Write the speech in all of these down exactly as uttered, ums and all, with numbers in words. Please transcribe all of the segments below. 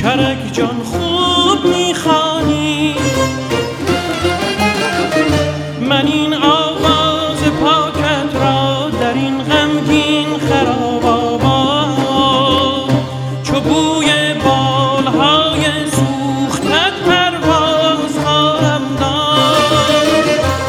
کرک جان خوب میخوانی. من این آواز پاکت را در این غمگین خراب آباد چو بوی بالهای سوختت پرواز خواهم داد.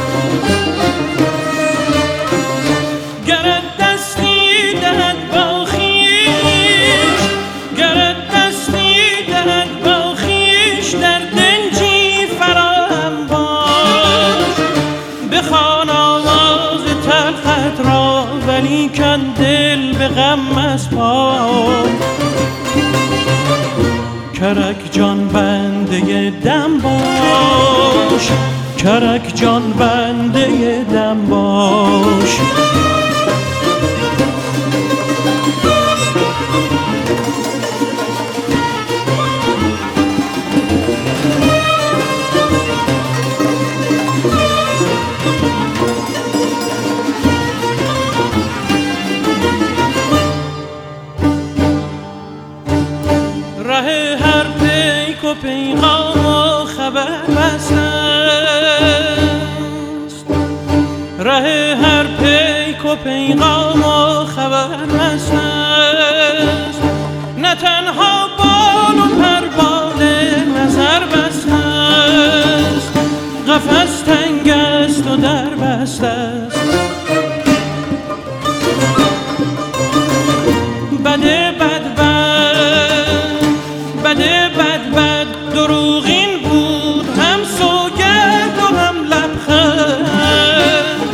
گرت دستی دهد با خویش، گرت دستی دهد با خویش در دنجی فراهم باش. بخوان آواز تلخت را ولیکن دل به غم مسپار. کرک جان بنده دم باش، کرک جان بنده دم باش. ره هر پیک و پیغام و خبر بسته است، ره هر پیک و پیغام و خبر بسته است. نه تنها بال و پر بال نظر بسته است، قفس تنگ است و در بسته است. بده بد بده بد بد دروغین بود، هم سوگند و هم لبخند.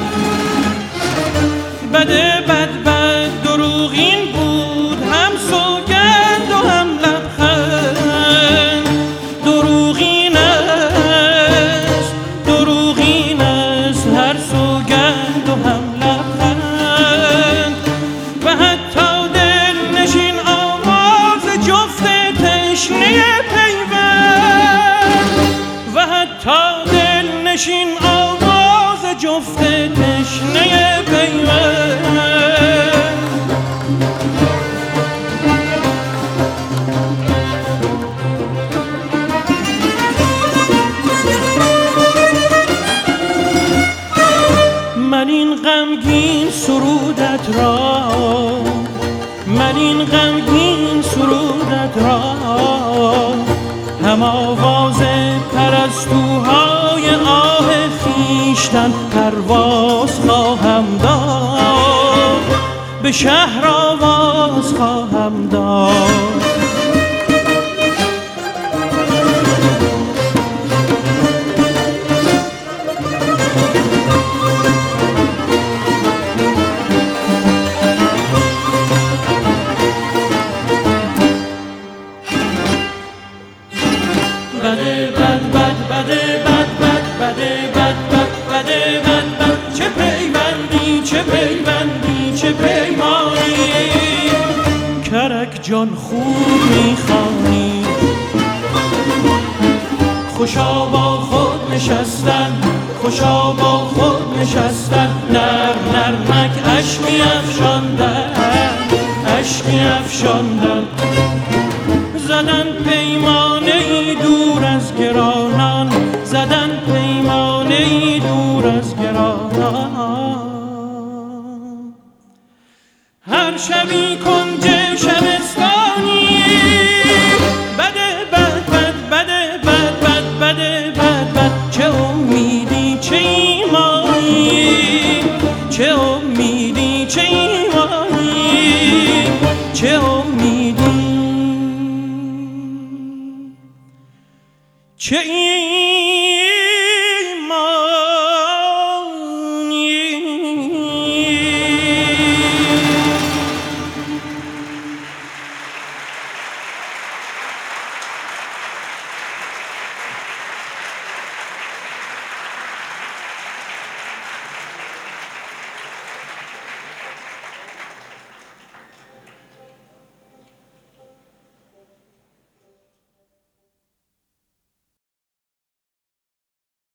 بده بد بد دروغین بود، هم سوگند و هم لبخند. دروغین است، دروغین است هر سوگند و هم لبخند. و حتی دل نشین آواز جفت تشنه پیوند، و حتی دل نشین آواز جفت تشنه پیوند. من این غمگین سرودت را، من این غمگین سرودت را هم آواز پرستوهای آه خویشتن پرواز خواهم داد، به شهر آواز خواهم داد. بده بد بد بده بد بد بده بد بد بده بد بد چه پیوندی چه پیوندی چه پیمانی. کرک جان خوب میخوانی. خوشا با خود نشستن، خوشا با خود نشستن. نر نرمک اشکی افشاندن، اشکی افشاندن. زدن پیمانه ای دور از گرانان، زدن پیمانه ای دور از گرانان. هر شبی کنج شبستانی، بده بد بد بده بد بد بده بد بد. چه امیدی چه ایمانی، چه امیدی چه ایمانی، چه امیدی چه این